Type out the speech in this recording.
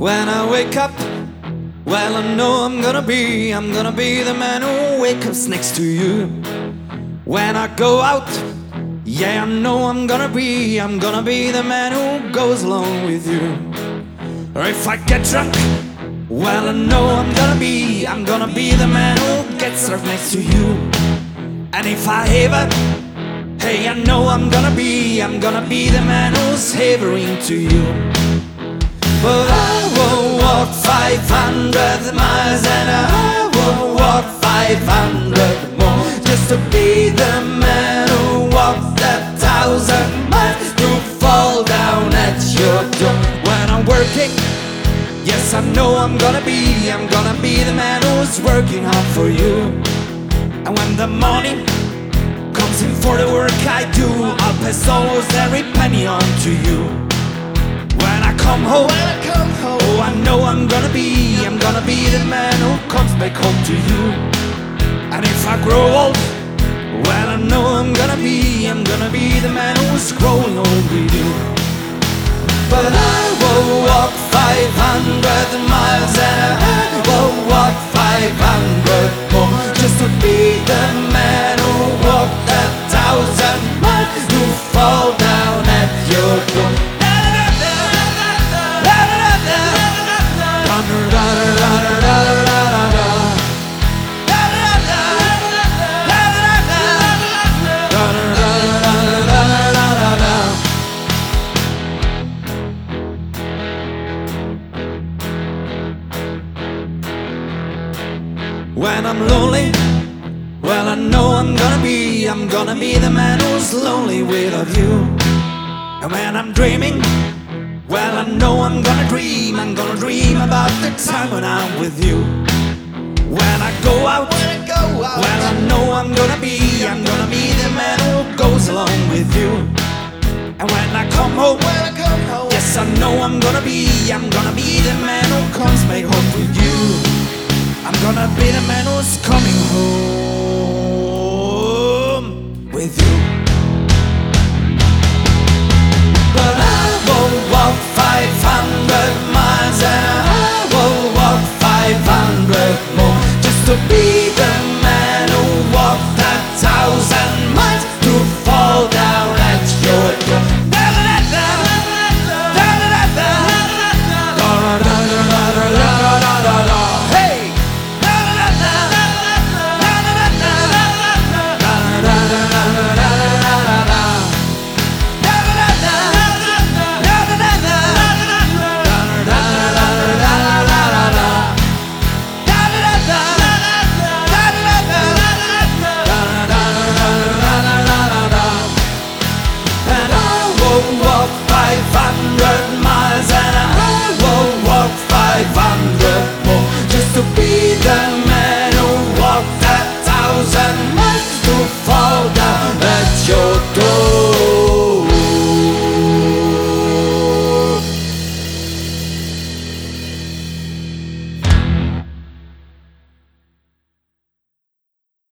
When I wake up, well, I know I'm gonna be the man who wakes up next to you. When I go out, yeah, I know I'm gonna be the man who goes along with you. Or if I get drunk, well, I know I'm gonna be the man who gets served next to you. And if I haver, hey, I know I'm gonna be the man who's havering to you. But I will walk 500 miles and I will walk 500 more just to be the man who walked 1,000 miles to fall down at your door. When I'm working, yes, I know I'm gonna be the man who's working hard for you. And when the morning comes in for the work I do, I'll pass almost every penny on to you. When I come home, oh, I know I'm gonna be the man who comes back home to you. And if I grow old, well, I know I'm gonna be the man who's growing old with you. But I will walk 500 miles and I will walk 500 more just to be the man who walked 1,000 miles to fall down at your door. When I'm lonely, well, I know I'm gonna be the man who's lonely without you. And when I'm dreaming, well, I know I'm gonna dream about the time when I'm with you. When I go out, well, I know I'm gonna be the man who goes along with you. And when I come home, yes, I know I'm gonna be the man who comes back home with you. I'm gonna be the man who's coming home.